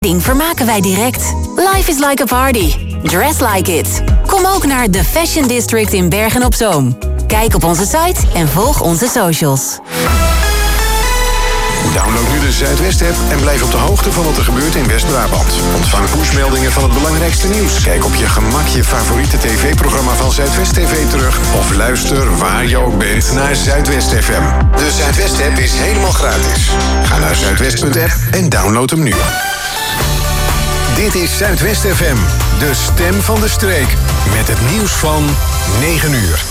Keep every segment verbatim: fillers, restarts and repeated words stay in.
vermaken wij direct. Life is like a party. Dress like it. Kom ook naar The Fashion District in Bergen-op-Zoom. Kijk op onze site en volg onze socials. Download nu de Zuidwest-app en blijf op de hoogte van wat er gebeurt in West-Brabant. Ontvang pushmeldingen van het belangrijkste nieuws. Kijk op je gemak je favoriete tv-programma van Zuidwest T V terug. Of luister waar je ook bent naar Zuidwest F M. De Zuidwest-app is helemaal gratis. Ga naar zuidwest punt app en download hem nu. Dit is Zuidwest F M, de stem van de streek. Met het nieuws van negen uur.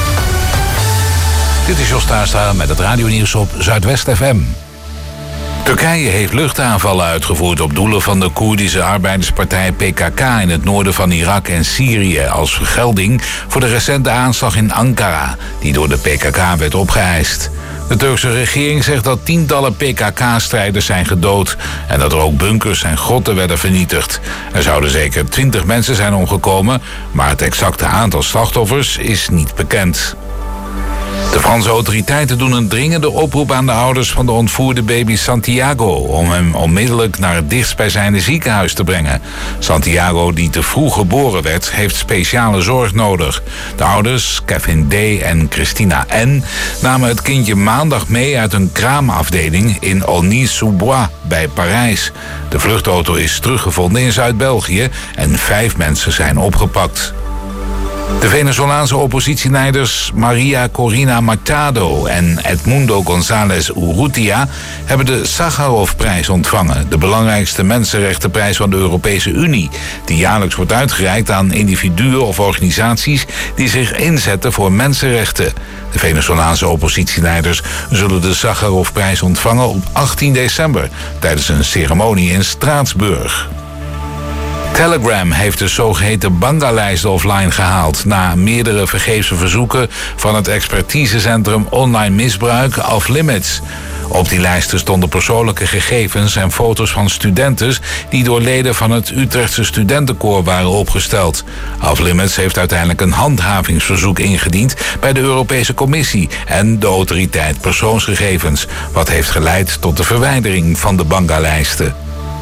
Dit is Jos Taastra met het radionieuws op Zuidwest F M. Turkije heeft luchtaanvallen uitgevoerd op doelen van de Koerdische arbeiderspartij P K K in het noorden van Irak en Syrië als vergelding voor de recente aanslag in Ankara, die door de P K K werd opgeëist. De Turkse regering zegt dat tientallen P K K-strijders zijn gedood en dat er ook bunkers en grotten werden vernietigd. Er zouden zeker twintig mensen zijn omgekomen, maar het exacte aantal slachtoffers is niet bekend. De Franse autoriteiten doen een dringende oproep aan de ouders van de ontvoerde baby Santiago om hem onmiddellijk naar het dichtstbijzijnde ziekenhuis te brengen. Santiago, die te vroeg geboren werd, heeft speciale zorg nodig. De ouders, Kevin D. en Christina N., namen het kindje maandag mee uit een kraamafdeling in Aulnay-sous-Bois bij Parijs. De vluchtauto is teruggevonden in Zuid-België en vijf mensen zijn opgepakt. De Venezolaanse oppositieleiders Maria Corina Machado en Edmundo González Urrutia hebben de Sakharovprijs ontvangen, de belangrijkste mensenrechtenprijs van de Europese Unie, die jaarlijks wordt uitgereikt aan individuen of organisaties die zich inzetten voor mensenrechten. De Venezolaanse oppositieleiders zullen de Sakharovprijs ontvangen op achttien december tijdens een ceremonie in Straatsburg. Telegram heeft de zogeheten Banga-lijst offline gehaald na meerdere vergeefse verzoeken van het expertisecentrum online misbruik Off Limits. Op die lijsten stonden persoonlijke gegevens en foto's van studenten die door leden van het Utrechtse studentenkoor waren opgesteld. Off Limits heeft uiteindelijk een handhavingsverzoek ingediend bij de Europese Commissie en de autoriteit persoonsgegevens, wat heeft geleid tot de verwijdering van de Banga-lijsten.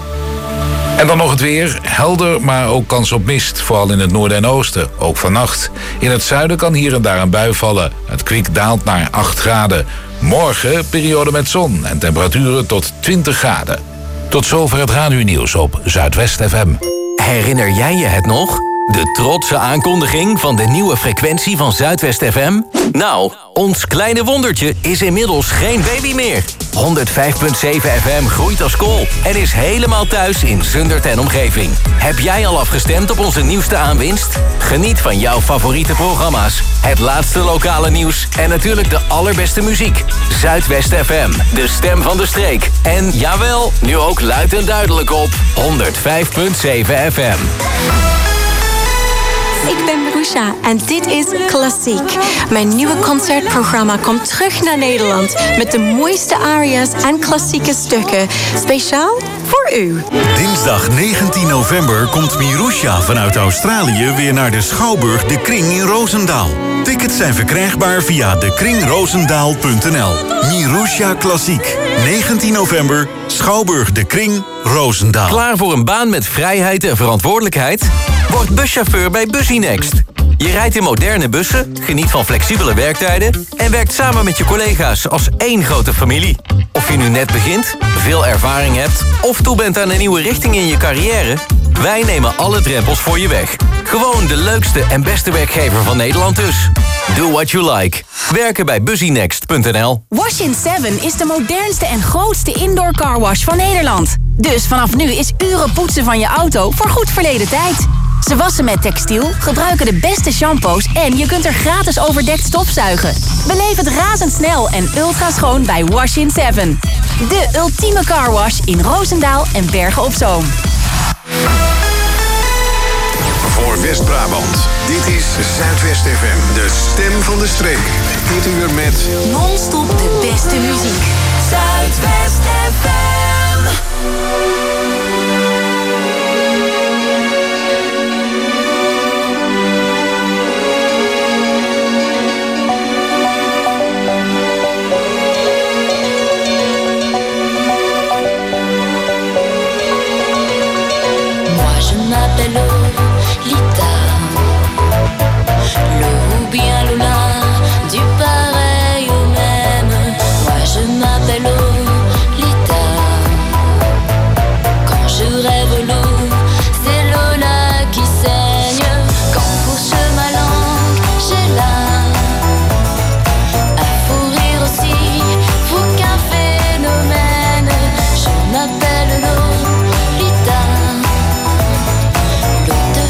En dan nog het weer. Helder, maar ook kans op mist. Vooral in het noorden en oosten. Ook vannacht. In het zuiden kan hier en daar een bui vallen. Het kwik daalt naar acht graden. Morgen periode met zon en temperaturen tot twintig graden. Tot zover het radionieuws op Zuidwest F M. Herinner jij je het nog? De trotse aankondiging van de nieuwe frequentie van Zuidwest F M? Nou, ons kleine wondertje is inmiddels geen baby meer. honderdvijf komma zeven F M groeit als kool en is helemaal thuis in Zundert en omgeving. Heb jij al afgestemd op onze nieuwste aanwinst? Geniet van jouw favoriete programma's, het laatste lokale nieuws en natuurlijk de allerbeste muziek. Zuidwest F M, de stem van de streek. En jawel, nu ook luid en duidelijk op honderdvijf komma zeven F M. Ik ben Marusha en dit is Klassiek. Mijn nieuwe concertprogramma komt terug naar Nederland met de mooiste aria's en klassieke stukken. Speciaal voor u. Dinsdag negentien november komt Marusha vanuit Australië weer naar de Schouwburg De Kring in Roosendaal. Tickets zijn verkrijgbaar via de kring roosendaal punt n l. Marusha Klassiek. negentien november, Schouwburg De Kring, Roosendaal. Klaar voor een baan met vrijheid en verantwoordelijkheid? Word buschauffeur bij BussyNext. Je rijdt in moderne bussen, geniet van flexibele werktijden en werkt samen met je collega's als één grote familie. Of je nu net begint, veel ervaring hebt of toe bent aan een nieuwe richting in je carrière, wij nemen alle drempels voor je weg. Gewoon de leukste en beste werkgever van Nederland dus. Do what you like. Werken bij busy next punt n l. Wash in seven is de modernste en grootste indoor carwash van Nederland. Dus vanaf nu is uren poetsen van je auto voor goed verleden tijd. Ze wassen met textiel, gebruiken de beste shampoos en je kunt er gratis overdekt stofzuigen. Beleef het razendsnel en ultra schoon bij Wash in seven. De ultieme carwash in Roosendaal en Bergen op Zoom. Voor West-Brabant, dit is Zuidwest F M, de stem van de streek. Dit uur met non-stop de beste muziek. Zuidwest F M. je m'appelle Lolita. Lo ou bien Lola, du pareil au même. Moi je m'appelle Lolita. Quand je rêve l'eau, c'est Lola qui saigne. Quand fourche ma langue, j'ai là un fou rire aussi, fou qu'un phénomène. Je m'appelle Lolita. L'eau de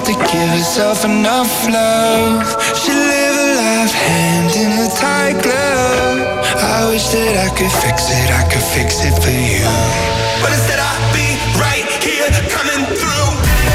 to give herself enough love. She live a life hand in a tight glove. I wish that I could fix it, I could fix it for you. But instead I'll be right here coming through.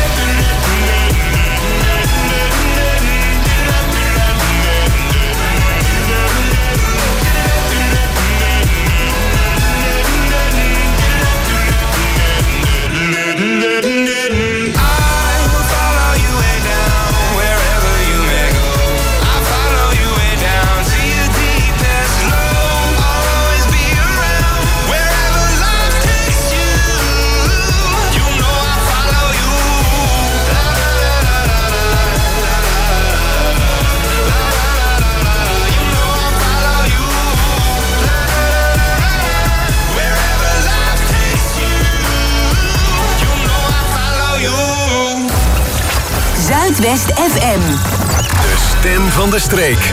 Zuidwest F M. De stem van de streek.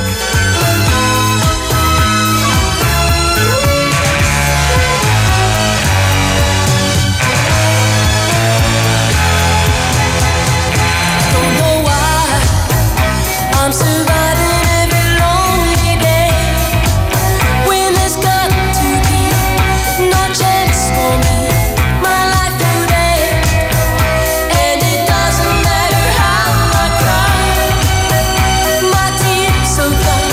Don't know why I'm surviving every lonely day when there's got to be no chance for me. My life today, and it doesn't matter how I cry. My tears so dry.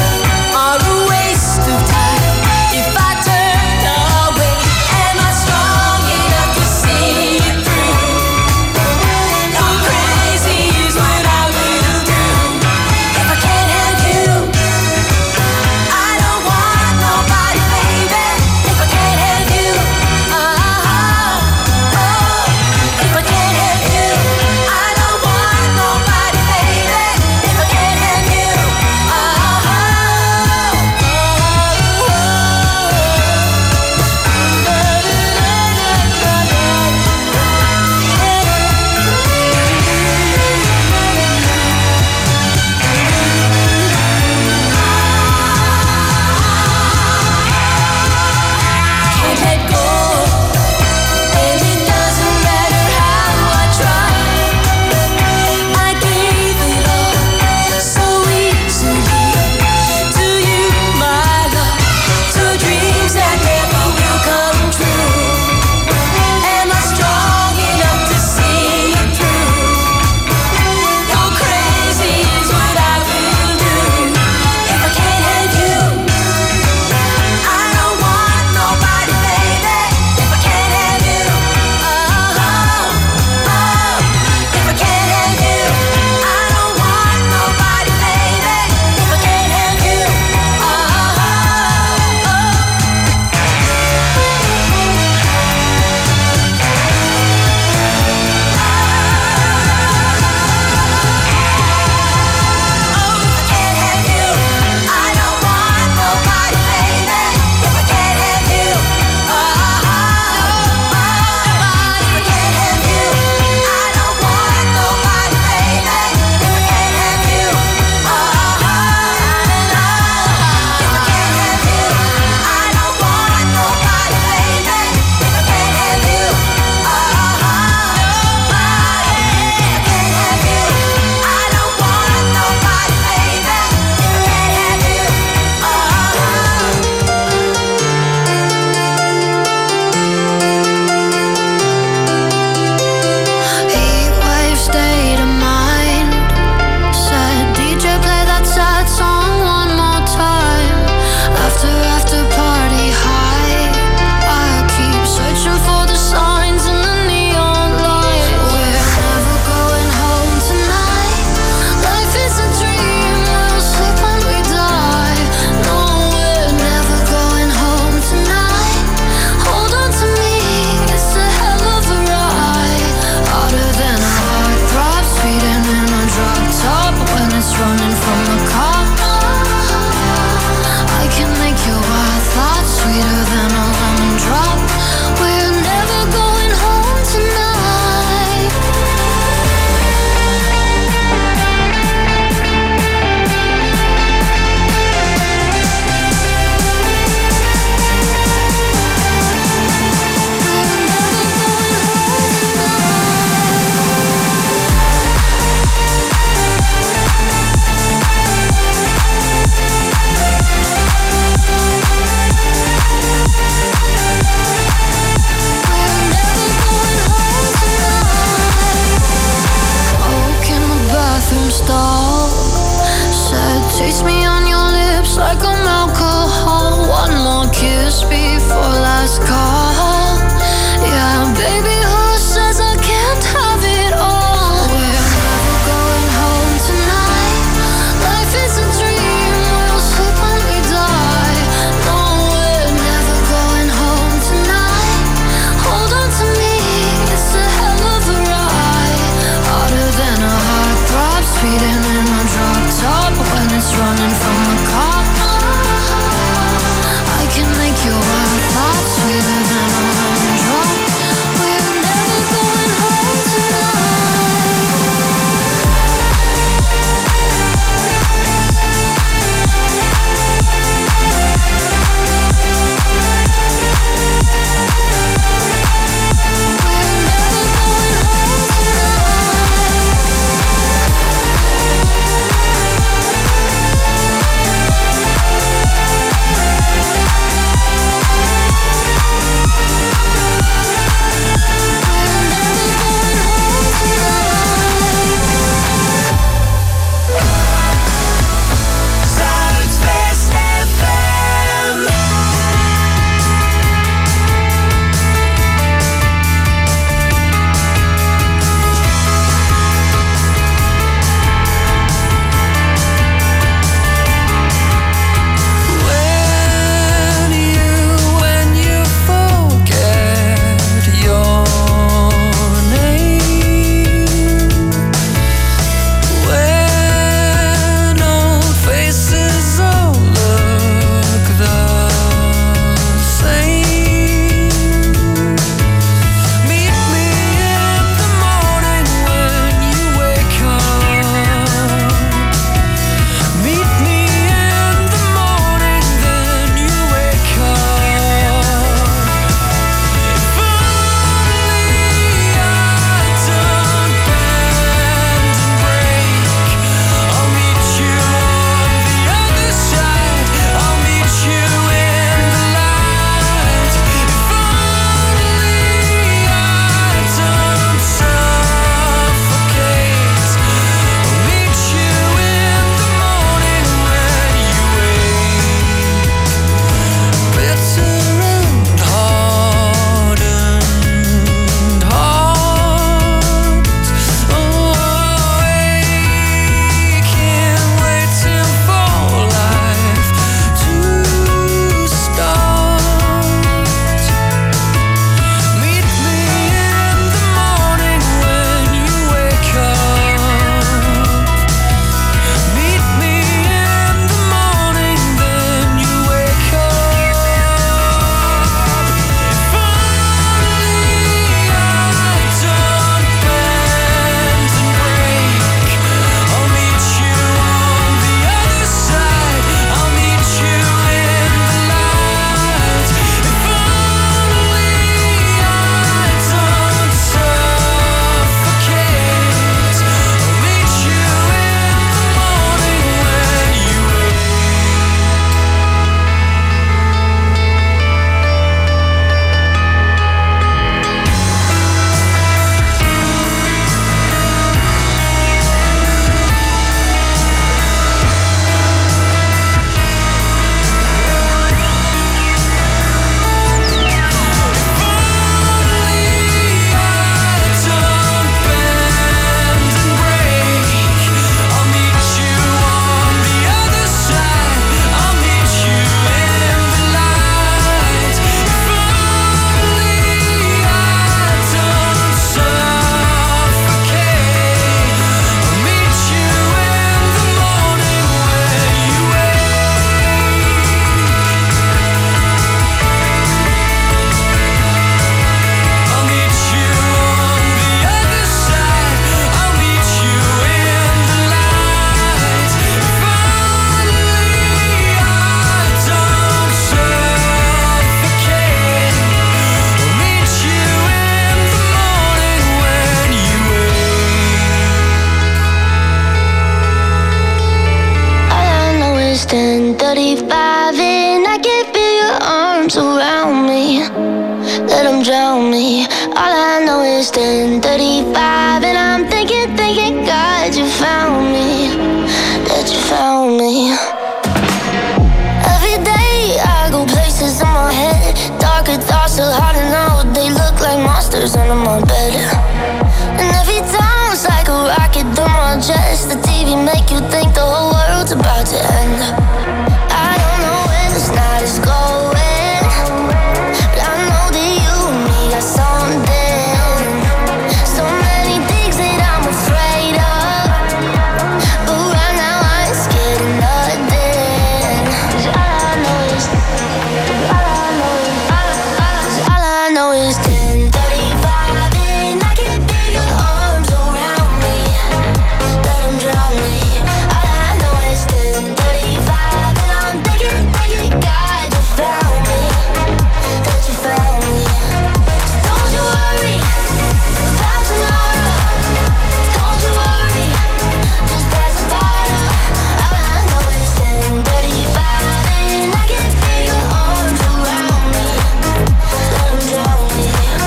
arms around me, let them drown me. All I know is ten thirty-five, and I'm thinking, thinking, God, you found me, that you found me. Every day I go places in my head, darker thoughts so hard to know, they look like monsters under my bed. And every time it's like a rocket through my chest, the T V make you think the whole world's about to end. I don't know where this night is going, but I know that you and me got something. So many things that I'm afraid of, but right now I ain't scared of nothing. 'Cause all I know is, all I know is, all I know is ten thirty-five, and I can feel your arms around me, let them drown me. All I know is ten thirty-five, and I'm thinking, thinking, God, you found me, that you found me. So don't you worry about tomorrow, don't you worry, just pass the bottle. All I know is ten thirty-five, and I can feel your arms around me, let them drown me.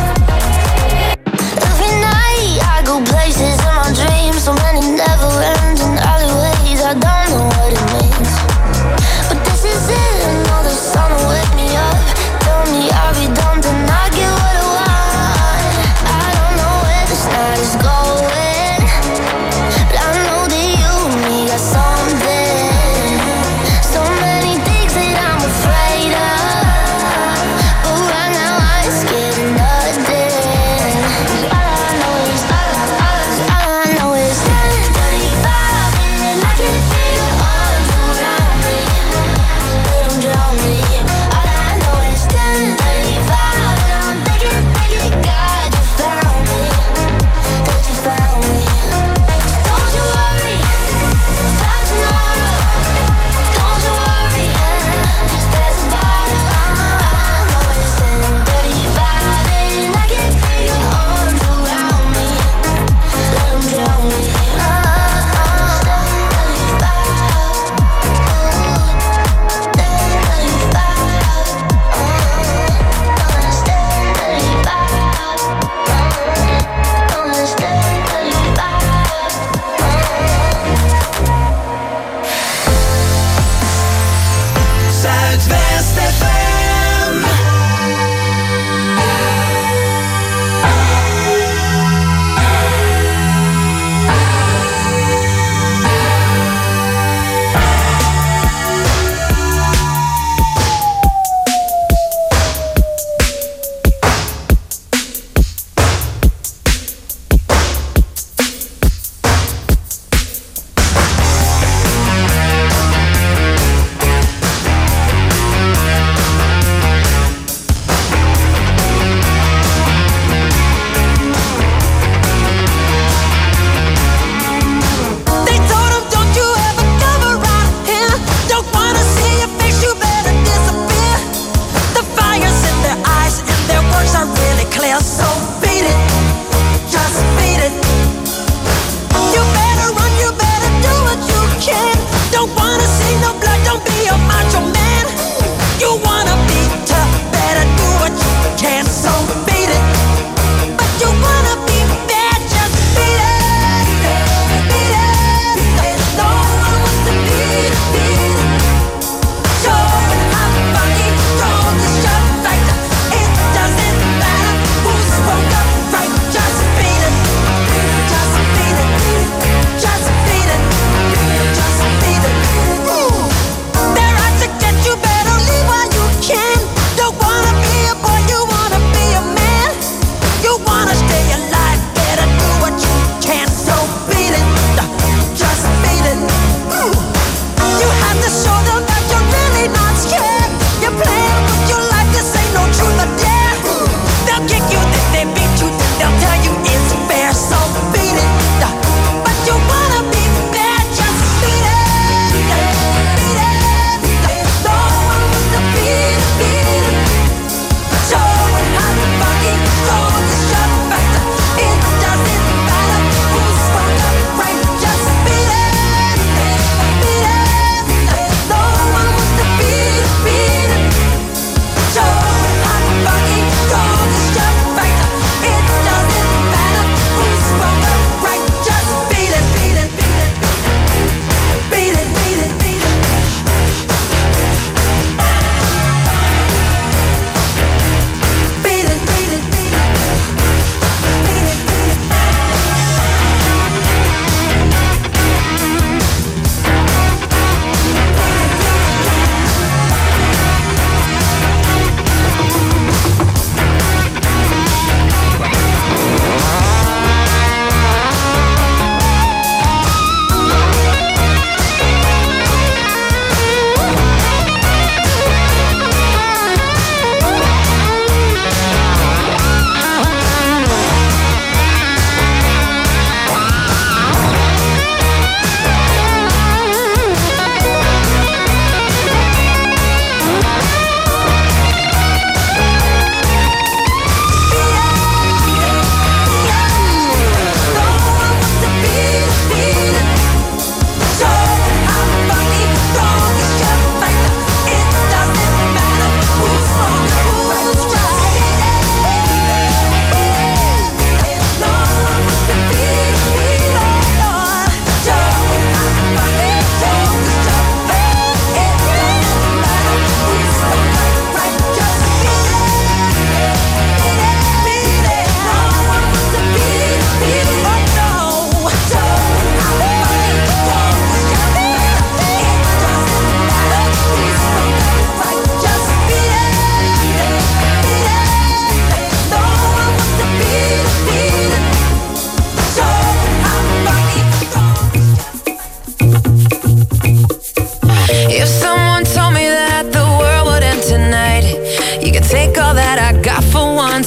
Every night I go places in my dreams, so many never-ending alleyways, I don't know what it means, but this is it. I know the sun will wake me up, tell me I'll be done, then I get what I want. I don't know where this night is going, but I know that you and me got something. So many things that I'm afraid of, but right now I ain't scared of nothing. 'Cause all I know is, all I know is ten thirty-five, and I can feel your arms around me, let them drown me. All I know is ten thirty-five, and I'm thinking, thinking, God, you found me, that you found me. Don't you worry about tomorrow, don't you worry, just pass the bottle. All I know is ten thirty-five, and I can feel your arms around me, let them drown me. Zuidwest F M.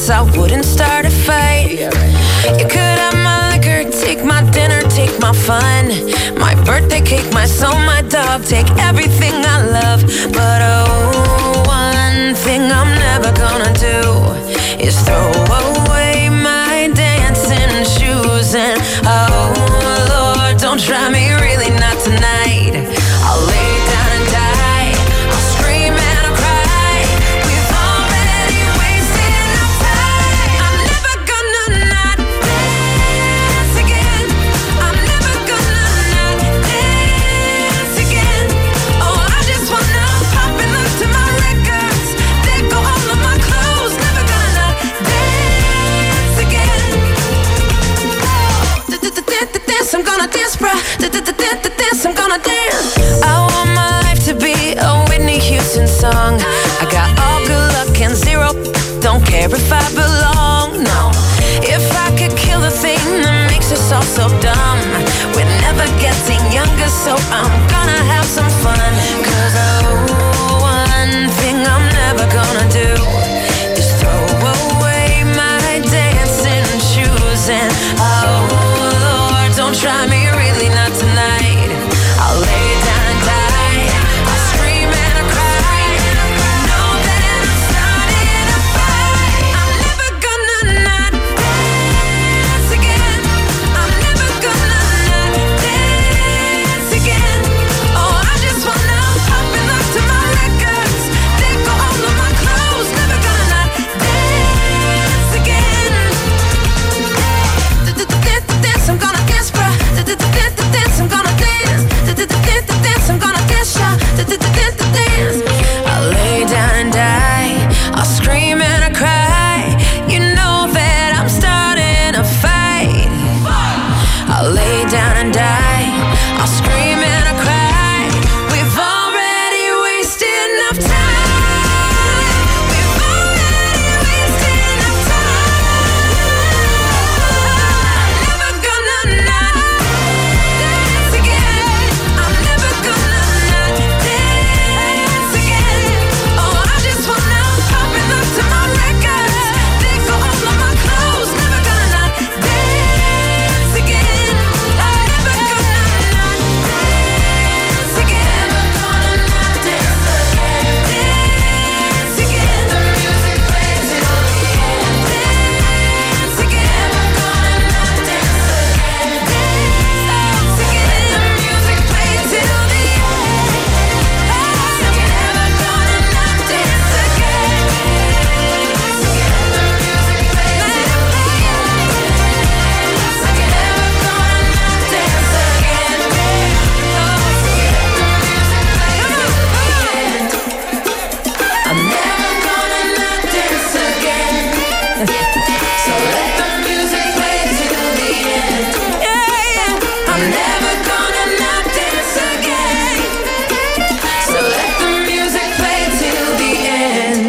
promise I wouldn't start a fight. You could have my liquor, take my dinner, take my fun, my birthday cake, my soul, my dog, take everything I love. But oh, one thing I'm never gonna do is throw away my dancing shoes. And oh Lord, don't try me, really not tonight. I'll lay down and die, I'll scream and I'll cry. We've already wasted enough time. I'm never gonna not dance again. I'm never gonna not dance again. Oh, I just wanna pop and look to my records, let go all of my clothes. Never gonna not dance again. Dance, I'm gonna dance, bruh. Dance, I'm gonna dance. I want my life to be a Whitney Houston song. I got all good luck and zero, don't care if I belong, no. If I could kill the thing that makes us all so dumb, we're never getting younger, so I'm gonna have some fun. Cause oh, one thing I'm never gonna do is throw away my dancing shoes. And oh Lord, don't try me, really not tonight. I'll lay down and die, I'll scream and I'll cry. Know that I'm starting a fight. I'm never gonna not dance again. I'm never gonna not dance again. Oh, I just wanna pop and look to my records, let go all of my clothes. Never gonna not dance again. Dance, I'm gonna dance, bruh. Dance, I'm gonna dance. Dance, I'm gonna dance, y'all. Dance. I'll lay down and die, I'll scream and I cry. You know that I'm starting a fight. I'll lay down and die, I'll scream and I cry. We've already wasted enough time. We've already wasted enough time. I'm never gonna not dance again. I'm never gonna not dance again. Oh, I just wanna pop and look to my records, let go all of my clothes. Never gonna not dance again. I'm never gonna not dance again. Never gonna not dance again. Dance again. The music plays till the end. Dance again. Never gonna not dance again. Dance again. The music plays till the end. I'm never gonna not dance again. Dance again. The music plays till the end. I'm never gonna not dance again. Oh, I'm never gonna not dance again. So let the music play till the end. Yeah, yeah. I'm never gonna not dance again. So let the music play till the end.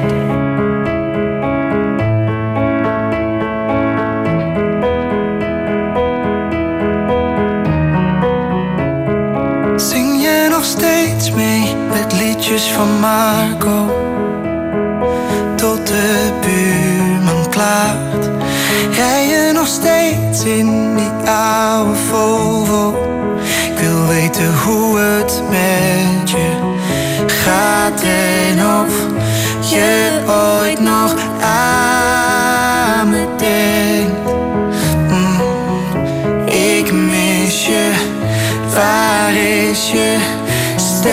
Zing je nog steeds mee met liedjes van Marco? Tot de buurman klaagt. Rij je nog steeds in die oude Volvo? Ik wil weten hoe het met je gaat en of je ooit nog aan me denkt. Mm, ik mis je, waar is je stem?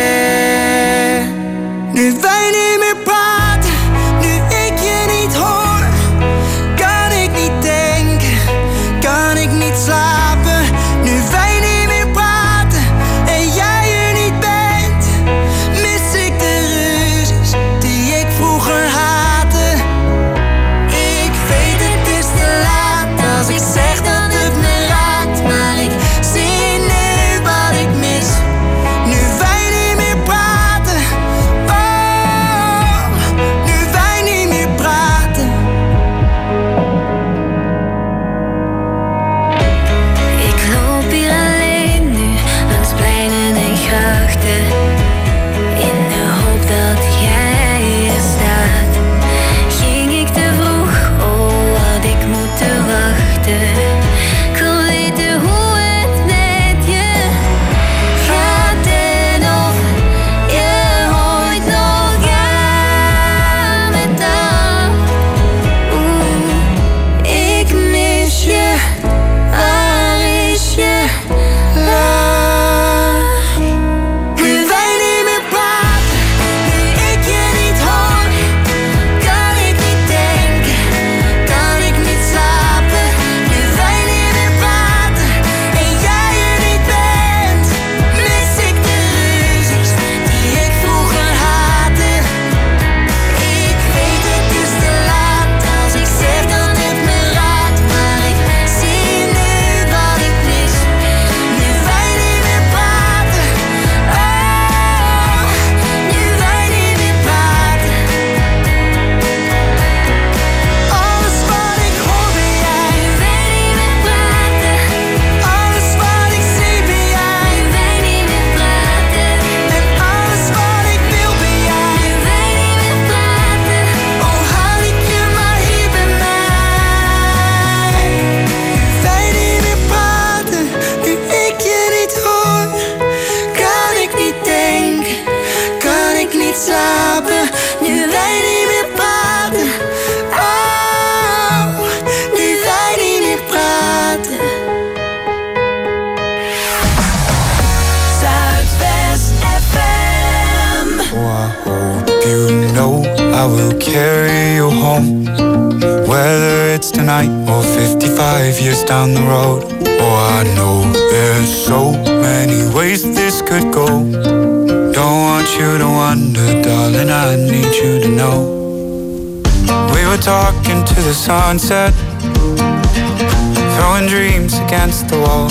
Nu wij niet meer praten, nu ik je niet hoor, kan ik niet denken, kan ik niet slapen. Nu wij niet meer praten en jij er niet bent, mis ik de ruzies die ik vroeger haatte. Ik weet het is te laat als ik zeg dat het me raakt, maar ik zie nu wat ik mis. Nu wij niet meer praten, oh. I will carry you home. Whether it's tonight or fifty-five years down the road. Oh, I know there's so many ways this could go. Don't want you to wonder, darling, I need you to know. We were talking to the sunset, throwing dreams against the wall.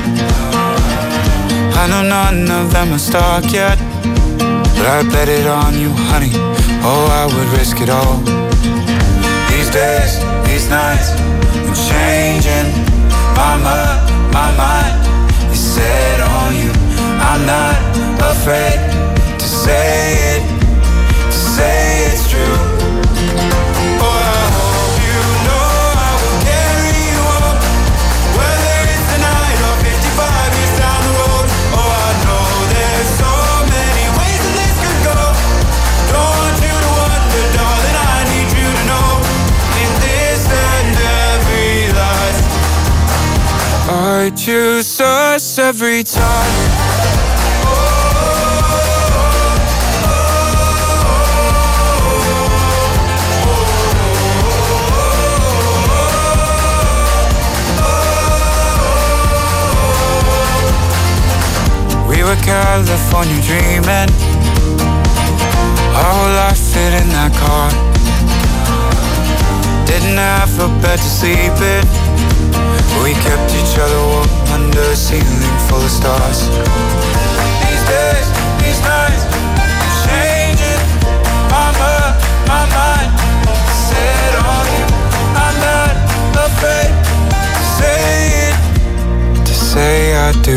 I know none of them are stuck yet, but I bet it on you, honey. Oh, I would risk it all. These days, these nights, I'm changing. My mind, my mind is set on you. I'm not afraid to say it, to say it's true. Oh, I hope you know I will carry you home. Whether it's tonight or fifty-five years down the road. Oh, I know there's so many ways that this could go. Don't want you to wonder, darling, I need you to know. In this and every life, I choose us every time. We were California dreaming, our whole life fit in that car. Didn't have a bed to sleep in, we kept each other warm under a ceiling full of stars. These days, these nights, changing. Mama, my mind set on you. I'm not afraid to say it, to say I do.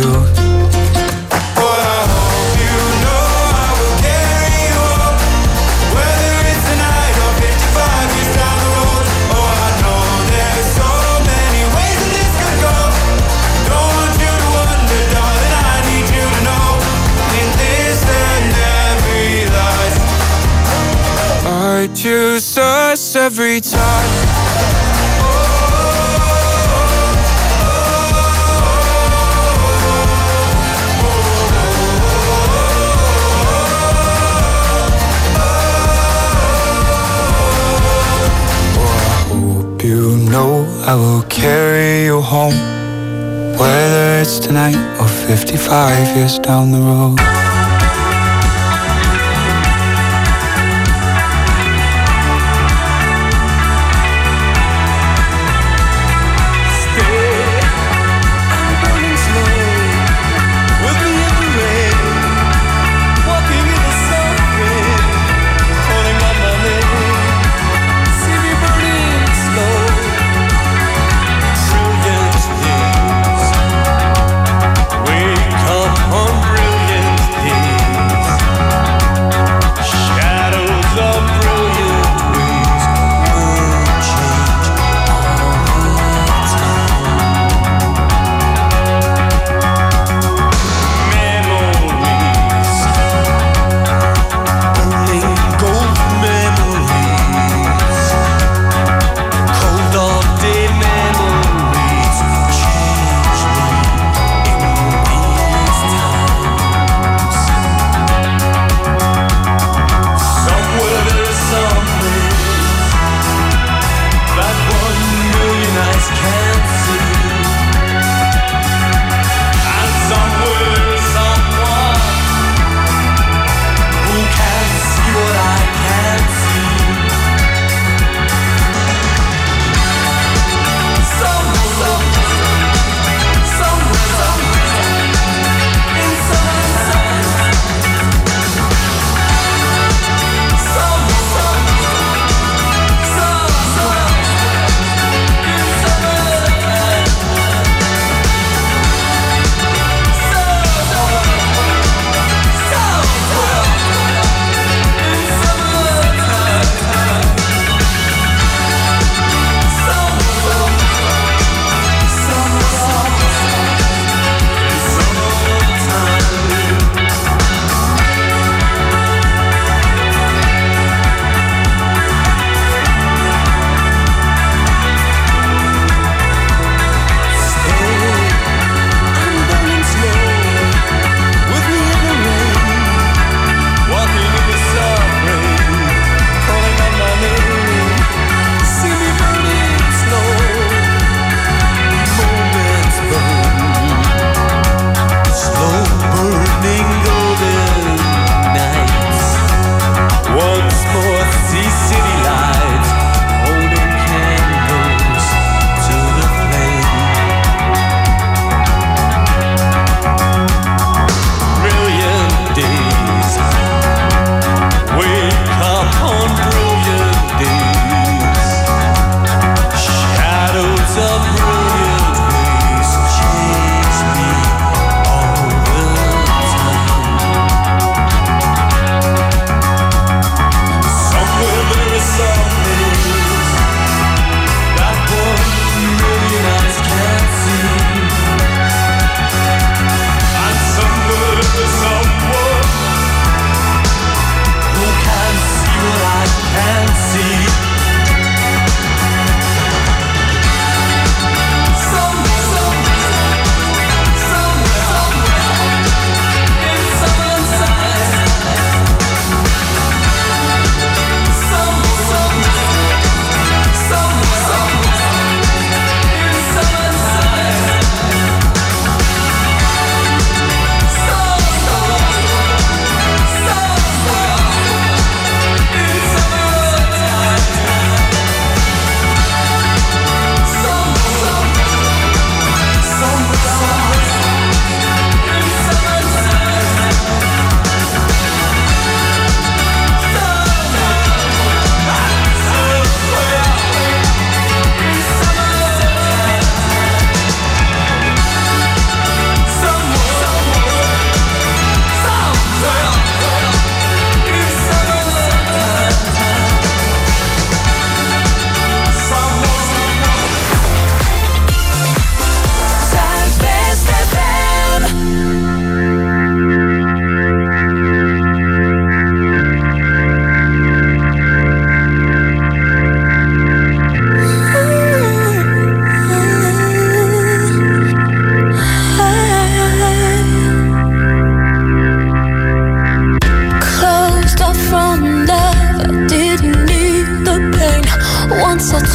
I choose us every time. You know I will carry you home. Whether it's tonight or fifty-five years down the road. Wake up on brilliant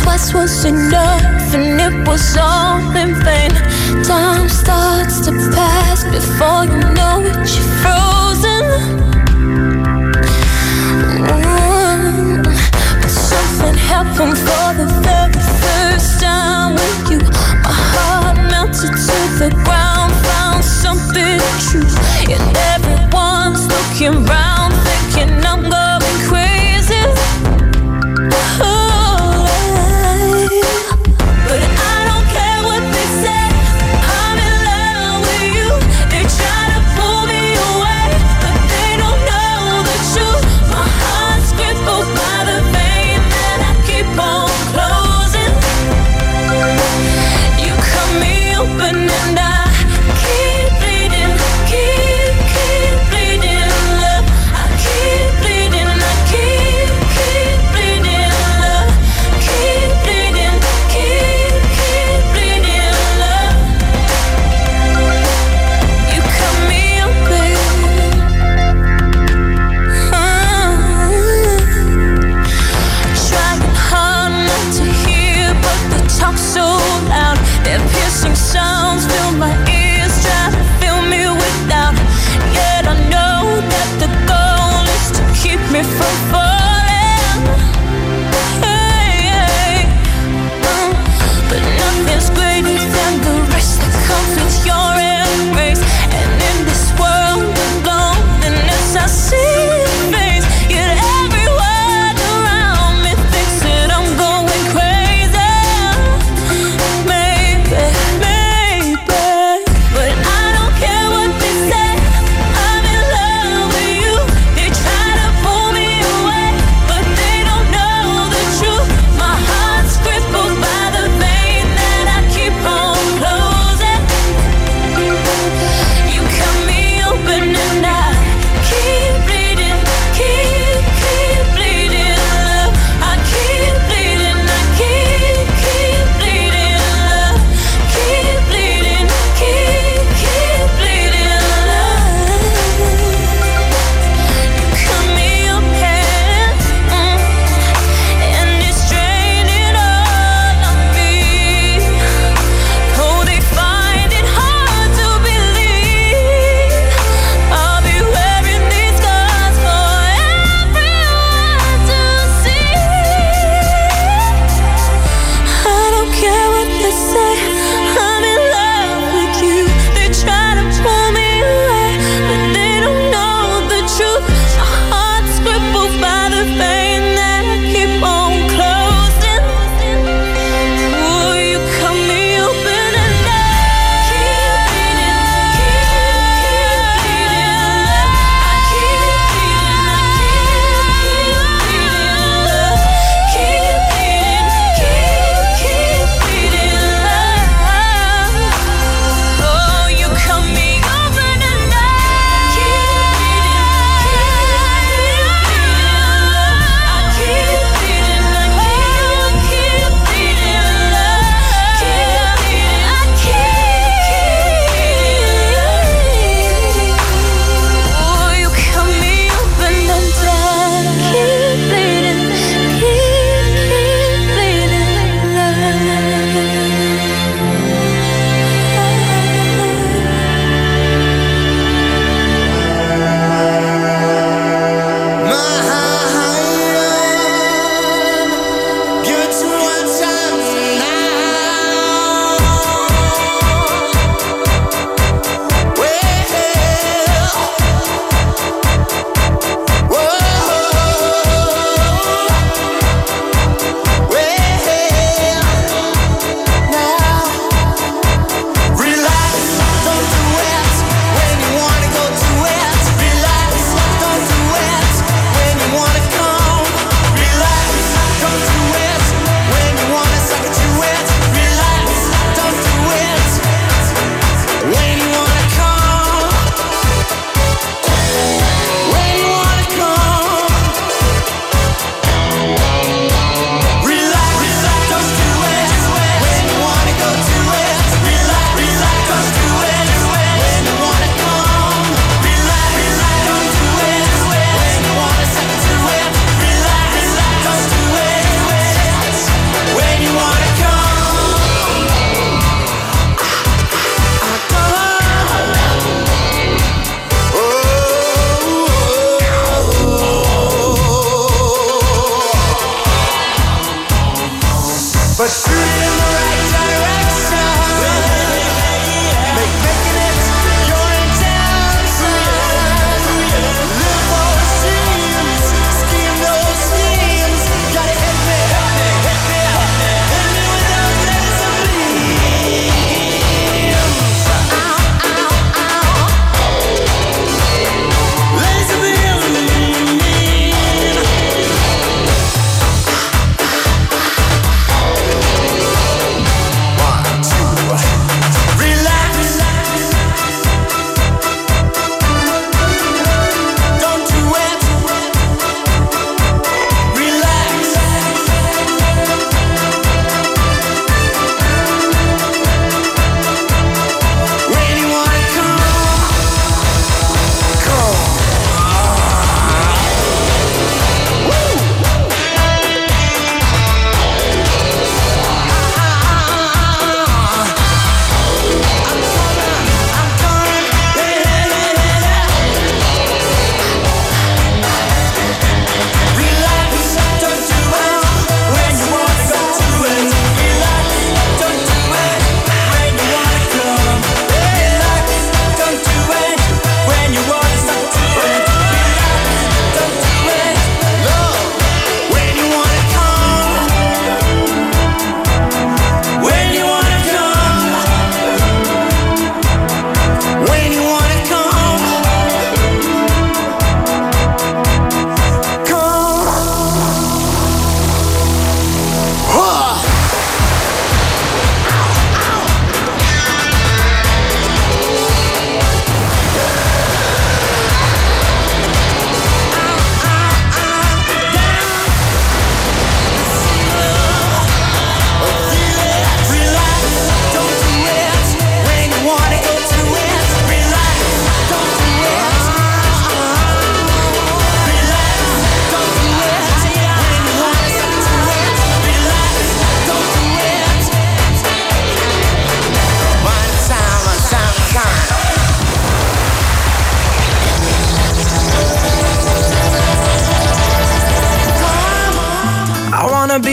twice was enough, and it was all in vain. Time starts to pass before you know it, you're frozen. Mm. But something happened for the very first time with you. My heart melted to the ground, found something true. And everyone's looking round, thinking I'm going crazy. Oh, but I don't care what they say. I'm in love with you. They try to pull me away,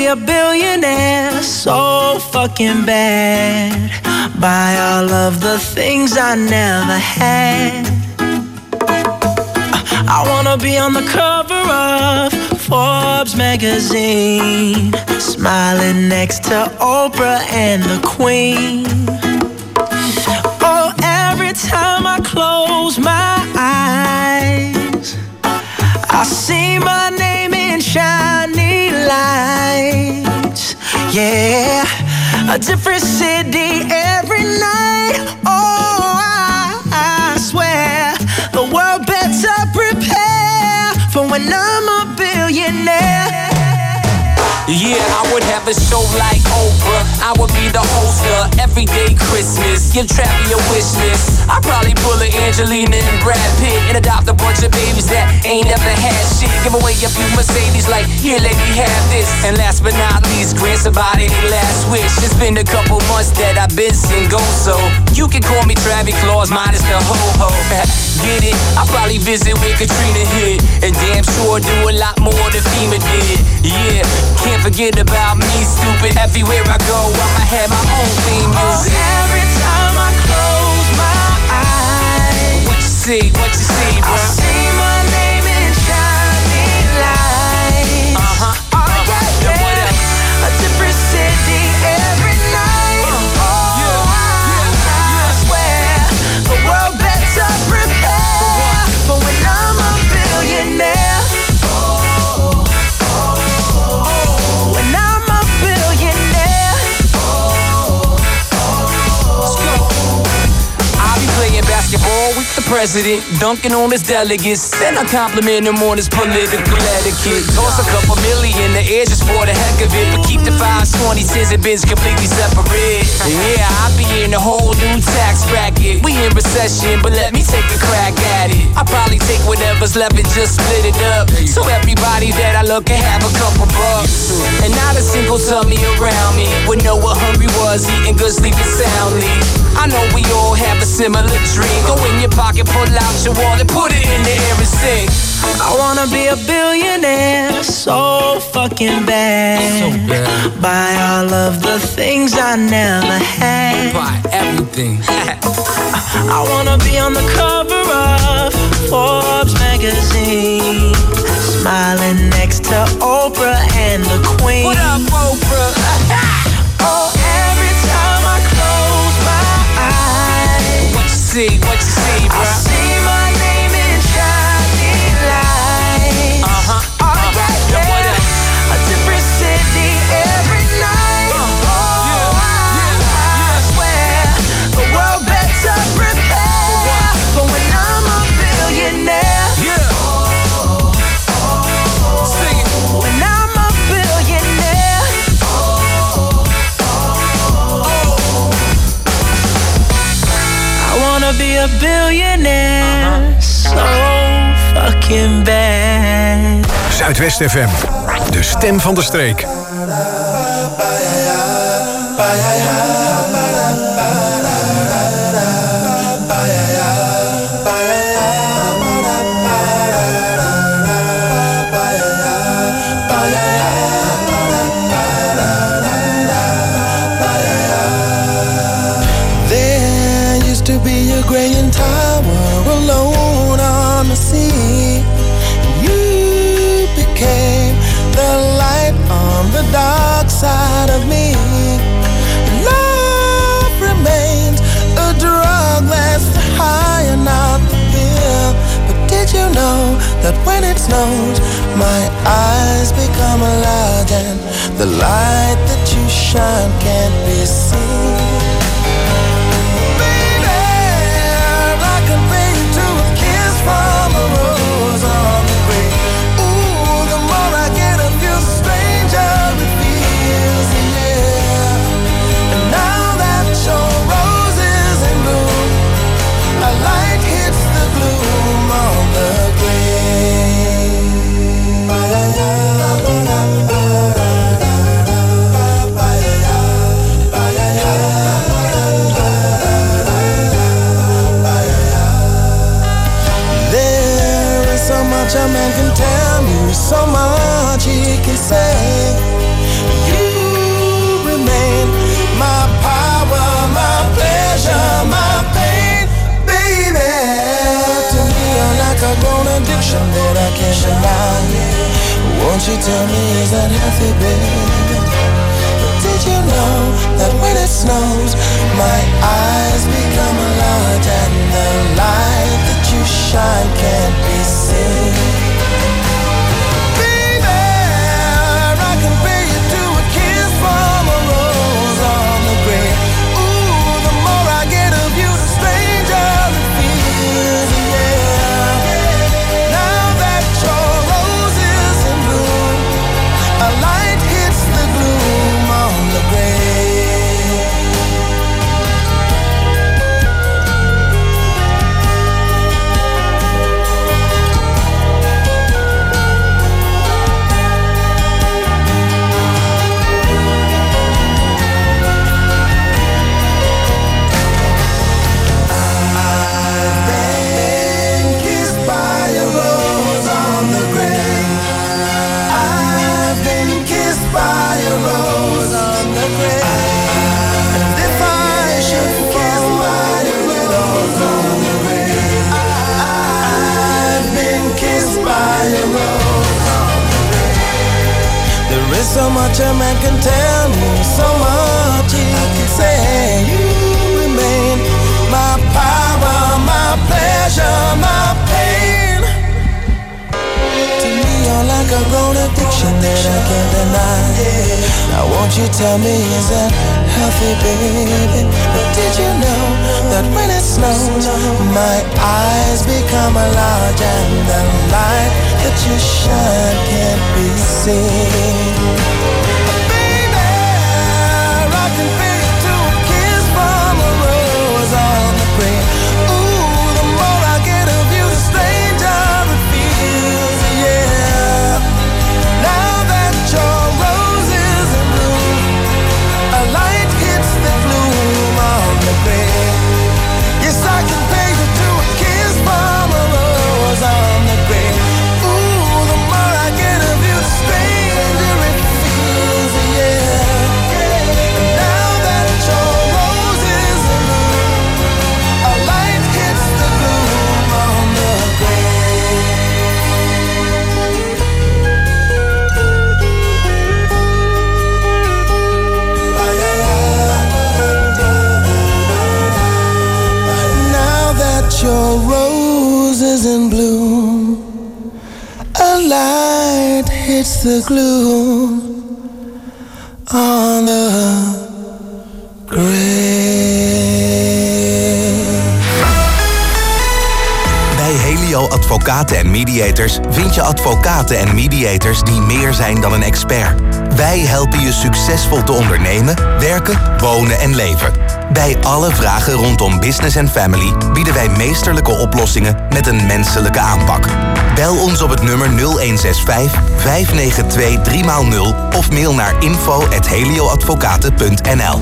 a billionaire so fucking bad. Buy all of the things I never had. I wanna be on the cover of Forbes magazine, smiling next to Oprah and the Queen. Oh, every time I close my eyes, I see my name in shiny lights. Yeah, a different city every night. Oh, I, I swear the world better prepare for when I'm a billionaire. Yeah, I would have a show like Oprah. I would be the host of Everyday Christmas. Give Travi a wish list. I'd probably pull a Angelina and Brad Pitt and adopt a bunch of babies that ain't never had shit. Give away a few Mercedes like, here lady, have this. And last but not least, grant somebody their last wish. It's been a couple months that I've been single, so you can call me Travi Claus minus the ho-ho. Get it? I'll probably visit where Katrina hit, and damn sure do a lot more than FEMA did. Yeah, can't forget about me, stupid. Everywhere I go, I'ma have my own theme music. Oh, every time I close my eyes, what you see, what you see, bro? I see my name in shining lights. Uh-huh, oh, uh-huh. Yeah, yeah. What else? A different city every night. Uh, oh, yeah, yeah, I, I swear the world better prepare for when I'm a billionaire. Basketball with the president, dunking on his delegates. Then I compliment him on his political etiquette. Toss a couple million in the air just for the heck of it, but keep the five twenty cents and bins completely separate. Yeah, I be in a whole new tax bracket. We in recession, but let me take a crack at it. I probably take whatever's left and just split it up, so everybody that I look can have a couple bucks. And not a single tummy around me would know what hungry was, eating good, sleeping soundly. I know we all have a similar dream. Go in your pocket, pull out your wallet, put it in the air and sing. I wanna be a billionaire so fucking bad. So bad. Buy all of the things I never had. Buy everything. I wanna be on the cover of Forbes magazine, smiling next to Oprah and the Queen. What up, Oprah? Oh, every time I close my eyes, what you see, what you see, bro? I see my name in shining lights. Uh-huh, oh, uh-huh. Yeah, yeah. What else? A different city every night. Uh, oh, yeah, I, yeah, I swear the world better prepare for when I'm a billionaire. Yeah. Sing it. When I'm a billionaire. I wanna be a billionaire, so fucking bad. Zuidwest F M, de stem van de streek. Graying tower alone on the sea. You became the light on the dark side of me. Love remains a drug that's high and not the pill. But did you know that when it snows, my eyes become large and the light that you shine can't be seen? From a rose on the grave. Ooh, the more I get of you, the stranger it feels, yeah. And now that your rose is in bloom, a light hits the gloom on the grave. I can't deny. Won't you tell me, is that healthy, baby? Did you know that when it snows, my eyes become large and the light that you shine can't be seen? Baby, I can pay you to a kiss from a rose on the grave. Ooh, the more I get of you, the stranger it feels, yeah. Now that your rose is in bloom, a light hits the gloom on the grave. So much a man can tell me, so much he can say. You remain my power, my pleasure, my pain. To me you're like a grown addiction that I can't deny. Now won't you tell me, is that healthy, baby? But did you know that when it snows, my eyes become large and the light that you shine can't be seen? Baby, I can pay you to a kiss from a rose on the grave. Ooh, the more I get of you, the stranger it feels, yeah. Now that your rose is in bloom, a light hits the gloom on the grave. Yes, I can pay you to a kiss from a rose on the grave. Ooh, the more I get of you, the stranger it feels, yeah. Now that your rose is in bloom, a light hits the gloom on the grave. Now that your rose is in bloom, a light hits the gloom on the grave. Bij Helio Advocaten en Mediators vind je advocaten en mediators die meer zijn dan een expert. Wij helpen je succesvol te ondernemen, werken, wonen en leven. Bij alle vragen rondom business en family bieden wij meesterlijke oplossingen met een menselijke aanpak. Bel ons op het nummer nul een zes vijf, vijf negen twee, drie nul of mail naar info at helioadvocaten punt n l.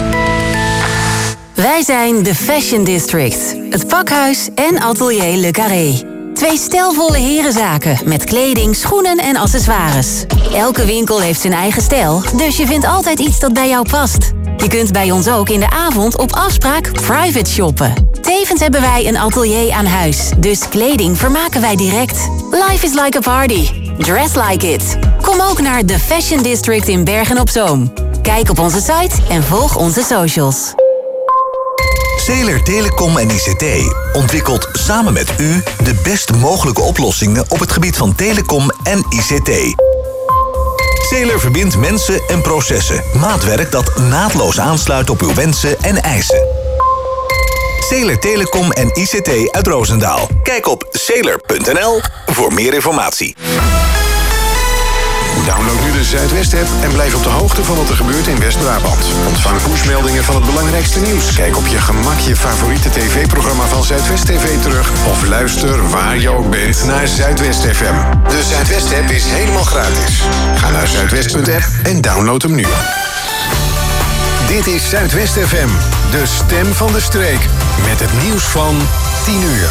Wij zijn de Fashion District, het pakhuis en atelier Le Carré. Twee stijlvolle herenzaken met kleding, schoenen en accessoires. Elke winkel heeft zijn eigen stijl, dus je vindt altijd iets dat bij jou past. Je kunt bij ons ook in de avond op afspraak private shoppen. Tevens hebben wij een atelier aan huis, dus kleding vermaken wij direct. Life is like a party. Dress like it. Kom ook naar The Fashion District in Bergen-op-Zoom. Kijk op onze site en volg onze socials. Zeeler Telecom en I C T ontwikkelt samen met u de best mogelijke oplossingen op het gebied van telecom en I C T. Zeeler verbindt mensen en processen. Maatwerk dat naadloos aansluit op uw wensen en eisen. Zeeler Telecom en I C T uit Roosendaal. Kijk op zeeler punt n l voor meer informatie. Download nu de Zuidwest-app en blijf op de hoogte van wat er gebeurt in West-Brabant. Ontvang pushmeldingen van het belangrijkste nieuws. Kijk op je gemak je favoriete tv-programma van Zuidwest T V terug. Of luister waar je ook bent naar Zuidwest F M. De Zuidwest-app is helemaal gratis. Ga naar zuidwest punt app en download hem nu. Dit is Zuidwest F M, de stem van de streek. Met het nieuws van tien uur.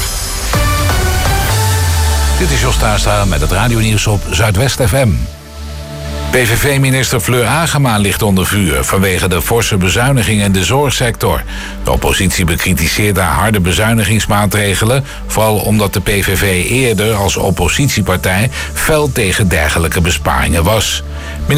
Dit is Jos Taarstra met het radionieuws op Zuidwest F M. P V V-minister Fleur Agema ligt onder vuur vanwege de forse bezuinigingen in de zorgsector. De oppositie bekritiseert haar harde bezuinigingsmaatregelen, vooral omdat de P V V eerder als oppositiepartij fel tegen dergelijke besparingen was.